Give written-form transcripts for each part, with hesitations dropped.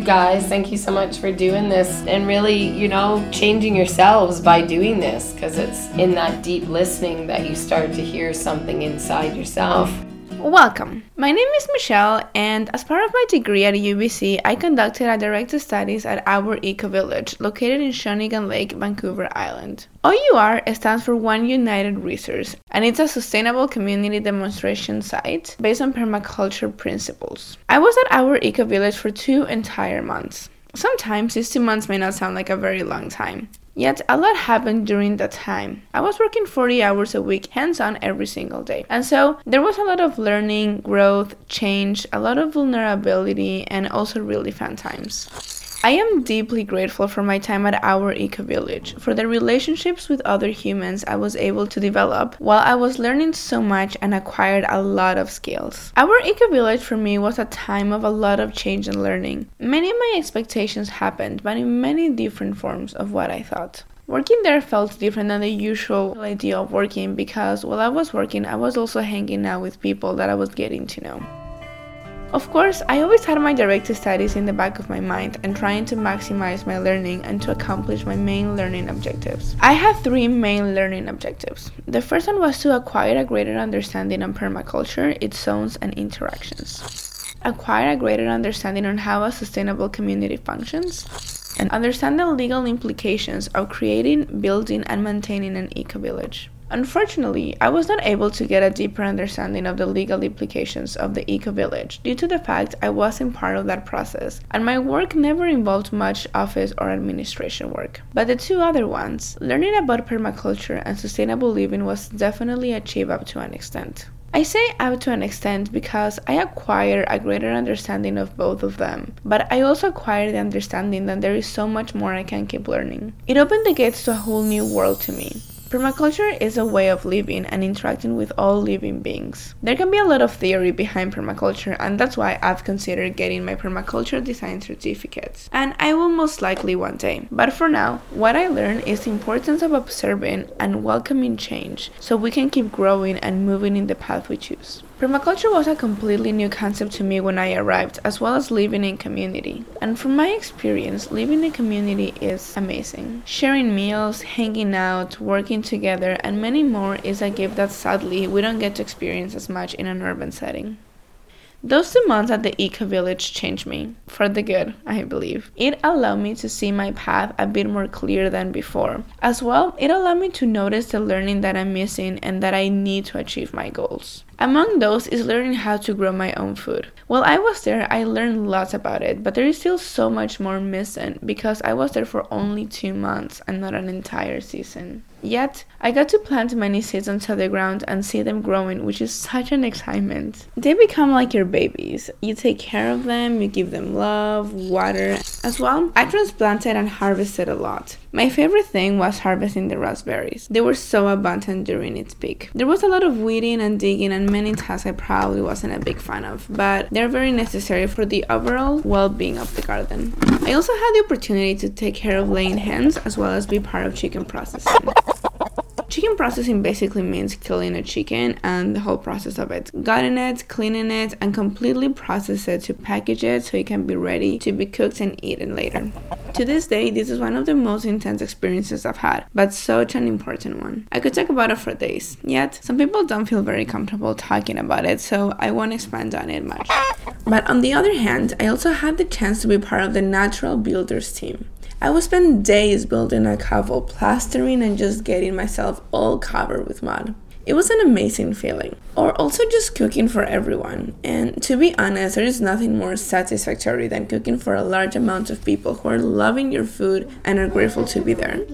guys. Thank you so much for doing this and really, changing yourselves by doing this, because it's in that deep listening that you start to hear something inside yourself. Welcome. My name is Michelle, and as part of my degree at UBC, I conducted a direct studies at Our Eco Village, located in Shawnigan Lake, Vancouver Island. OUR stands for One United Resource, and it's a sustainable community demonstration site based on permaculture principles. I was at Our Eco Village for 2 entire months. Sometimes these 2 months may not sound like a very long time. Yet, a lot happened during that time. I was working 40 hours a week, hands-on every single day. And so, there was a lot of learning, growth, change, a lot of vulnerability, and also really fun times. I am deeply grateful for my time at Our Eco Village, for the relationships with other humans I was able to develop while I was learning so much and acquired a lot of skills. Our Eco Village for me was a time of a lot of change and learning. Many of my expectations happened, but in many different forms of what I thought. Working there felt different than the usual idea of working because while I was working, I was also hanging out with people that I was getting to know. Of course, I always had my direct studies in the back of my mind and trying to maximize my learning and to accomplish my main learning objectives. I had 3 main learning objectives. The first one was to acquire a greater understanding on permaculture, its zones and interactions. Acquire a greater understanding on how a sustainable community functions, and understand the legal implications of creating, building, and maintaining an eco-village. Unfortunately, I was not able to get a deeper understanding of the legal implications of the eco-village due to the fact I wasn't part of that process, and my work never involved much office or administration work. But the 2 other ones, learning about permaculture and sustainable living, was definitely achieved up to an extent. I say up to an extent because I acquired a greater understanding of both of them, but I also acquired the understanding that there is so much more I can keep learning. It opened the gates to a whole new world to me. Permaculture is a way of living and interacting with all living beings. There can be a lot of theory behind permaculture, and that's why I've considered getting my permaculture design certificate. And I will most likely one day. But for now, what I learned is the importance of observing and welcoming change so we can keep growing and moving in the path we choose. Permaculture was a completely new concept to me when I arrived, as well as living in community. And from my experience, living in community is amazing. Sharing meals, hanging out, working together, and many more is a gift that sadly we don't get to experience as much in an urban setting. Those 2 months at the Eco Village changed me, for the good, I believe. It allowed me to see my path a bit more clear than before. As well, it allowed me to notice the learning that I'm missing and that I need to achieve my goals. Among those is learning how to grow my own food. While I was there, I learned lots about it, but there is still so much more missing because I was there for only 2 months and not an entire season. Yet, I got to plant many seeds onto the ground and see them growing, which is such an excitement. They become like your babies. You take care of them, you give them love, water. As well, I transplanted and harvested a lot. My favorite thing was harvesting the raspberries. They were so abundant during its peak. There was a lot of weeding and digging and many tasks I probably wasn't a big fan of, but they're very necessary for the overall well-being of the garden. I also had the opportunity to take care of laying hens as well as be part of chicken processing. Chicken processing basically means killing a chicken and the whole process of it. Gutting it, cleaning it, and completely process it to package it so it can be ready to be cooked and eaten later. To this day, this is one of the most intense experiences I've had, but such an important one. I could talk about it for days, yet some people don't feel very comfortable talking about it, so I won't expand on it much. But on the other hand, I also had the chance to be part of the Natural Builders team. I would spend days building a covo, plastering and just getting myself all covered with mud. It was an amazing feeling. Or also just cooking for everyone. And to be honest, there is nothing more satisfactory than cooking for a large amount of people who are loving your food and are grateful to be there.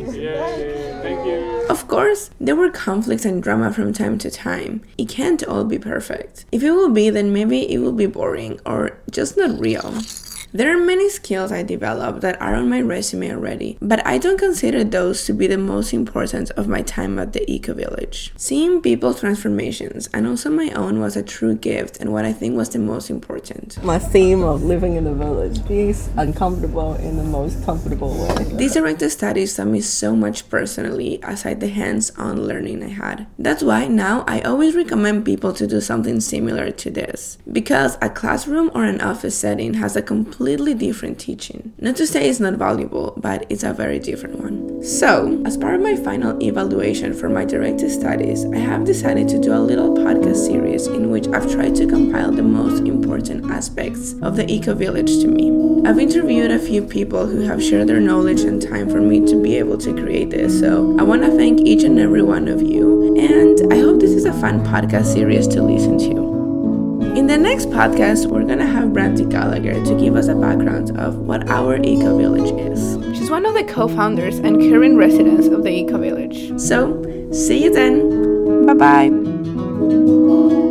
Thank you. Of course, there were conflicts and drama from time to time. It can't all be perfect. If it will be, then maybe it will be boring or just not real. There are many skills I developed that are on my resume already, but I don't consider those to be the most important of my time at the Eco Village. Seeing people's transformations and also my own was a true gift and what I think was the most important. My theme of living in the village, being uncomfortable in the most comfortable way. These direct studies taught me so much personally aside the hands-on learning I had. That's why now I always recommend people to do something similar to this, because a classroom or an office setting has a completely completely different teaching. Not to say it's not valuable, but it's a very different one. So, as part of my final evaluation for my directed studies, I have decided to do a little podcast series in which I've tried to compile the most important aspects of the eco-village to me. I've interviewed a few people who have shared their knowledge and time for me to be able to create this, so I want to thank each and every one of you, and I hope this is a fun podcast series to listen to. In the next podcast, we're going to have Brandy Gallagher to give us a background of what our eco-village is. She's one of the co-founders and current residents of the eco-village. So, see you then. Bye-bye.